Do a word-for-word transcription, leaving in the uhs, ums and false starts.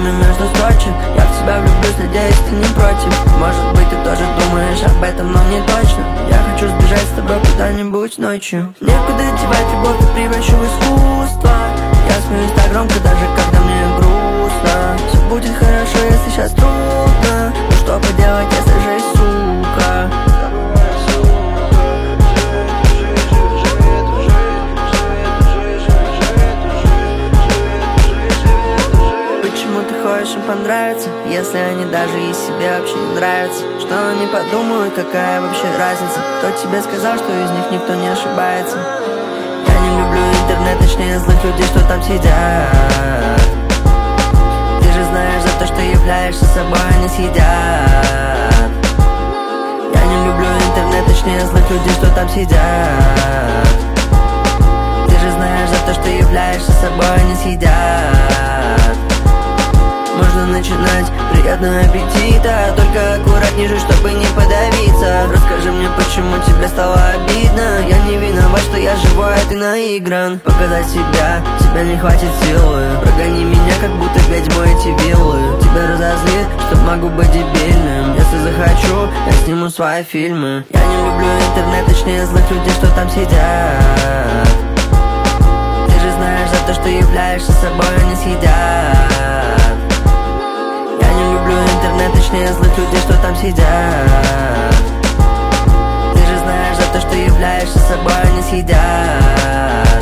время между строчек. Я в тебя влюблюсь, надеюсь, ты не против. Может быть, ты тоже думаешь об этом, но не точно. Я хочу сбежать с тобой куда-нибудь ночью. Некуда девать любовь, ты превращу в искусство. Я смеюсь так громко, даже когда мне грустно. Все будет хорошо, если сейчас трудно. Но что поделать, если жизнь сука. Почему ты хочешь им понравиться, если они даже и себе вообще не нравятся? Что они подумают, какая вообще разница? Кто тебе сказал, что из них никто не ошибается? Я не люблю интернет, точнее злых людей, что там сидят. Ты же знаешь, за то, что являешься собой, они съедят. Я не люблю интернет, точнее злых людей, что там сидят. Ты же знаешь, за то, что являешься собой, они съедят. Можно начинать, приятного аппетита. Только аккуратней же, чтобы не подавиться. Расскажи мне, почему тебе стало обидно. Я не виноват, что я живой, а ты наигран. Показать себя, тебя не хватит силы. Прогони меня, как будто ведьмой эти виллы. Тебя разозлит, что могу быть дебильным. Если захочу, я сниму свои фильмы. Я не люблю интернет, точнее злых людей, что там сидят. Ты же знаешь, за то, что являешься собой, они съедят. Я не люблю интернет, точнее злых людей, что там сидят. Ты же знаешь, за то, что являешься собой, они съедят.